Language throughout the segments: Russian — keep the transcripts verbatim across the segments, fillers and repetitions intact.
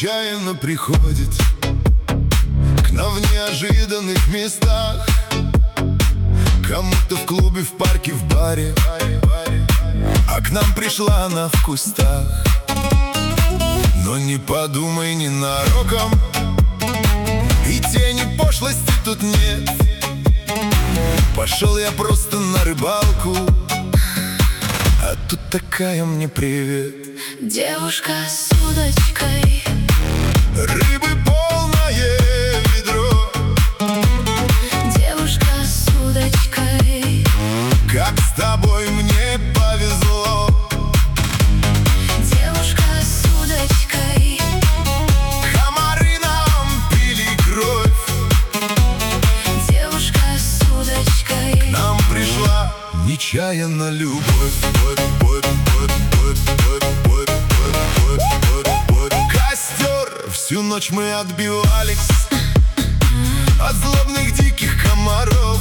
нечаянно приходит к нам в неожиданных местах. Кому-то в клубе, в парке, в баре, а к нам пришла она в кустах. Но не подумай ненароком, и тени пошлости тут нет. Пошел я просто на рыбалку, а тут такая мне привет. Девушка с удочкой, рыбы полное ведро. девушка с удочкой, как с тобой мне повезло. девушка с удочкой, комары нам пили кровь. девушка с удочкой, К нам пришла нечаянно любовь. Костер всю ночь мы отбивались от злобных диких комаров,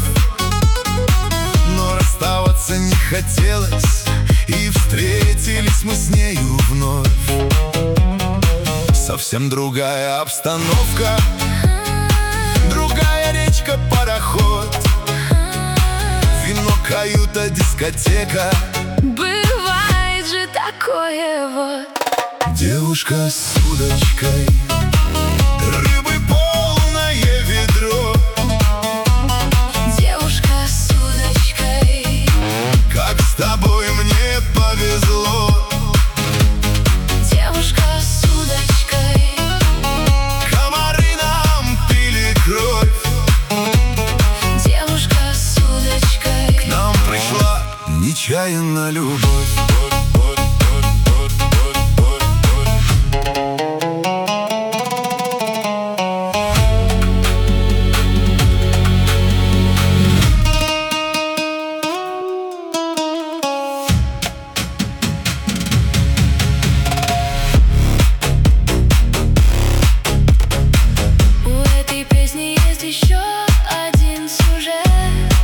но расставаться не хотелось, и встретились мы с нею вновь. Совсем другая обстановка, другая речка, пароход, вино, каюта, дискотека. бывает же такое вот. Девушка с удочкой, рыбы полное ведро. Девушка с удочкой, Как с тобой мне повезло. девушка с удочкой, Комары нам пили кровь. девушка с удочкой, К нам пришла нечаянно любовь. еще один сюжет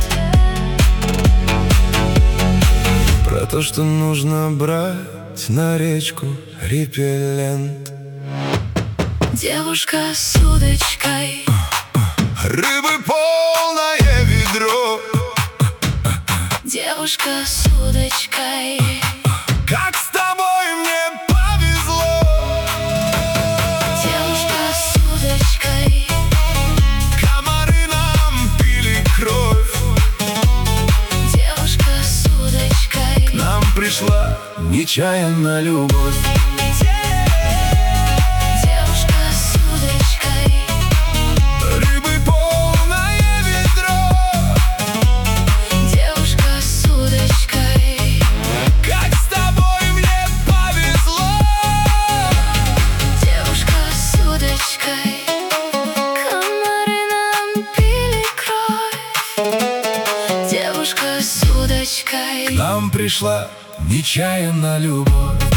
Про то, что нужно брать на речку репеллент. девушка с удочкой, Рыбы полное ведро. девушка с удочкой, Как с тобой мне повезло. девушка с удочкой, Комары нам пили кровь. девушка с удочкой, К нам пришла нечаянно любовь. девушка с удочкой, Рыбы полное ведро. девушка с удочкой, Как с тобой мне повезло. девушка с удочкой, комары нам пили кровь, девушка с удочкой. К нам пришла нечаянно любовь.